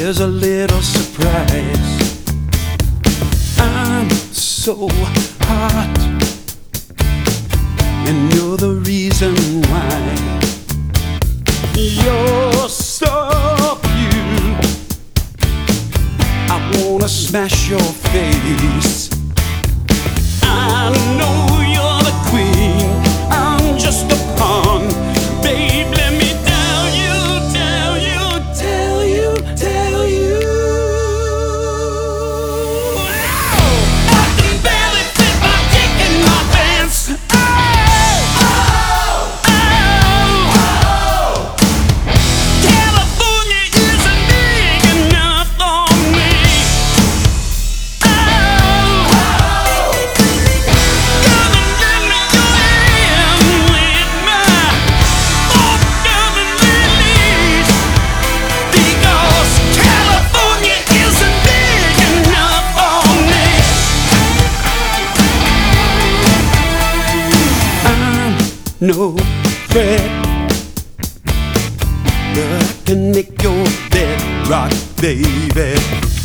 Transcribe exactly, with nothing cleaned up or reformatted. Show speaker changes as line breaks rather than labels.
There's a little surprise. I'm so hot, and you're the reason why. You're so cute, I wanna smash your face. I know you're the queen, I'm just a pawn. Babe, let me tell you, tell you, tell you, tell you. I can barely fit my dick in my pants. Oh, oh, oh, oh. California isn't big enough for me. Oh, oh. Come and lend me your hand with my forthcoming release, because California isn't big enough for me. I'm no threat, but I can make your bed rock, baby.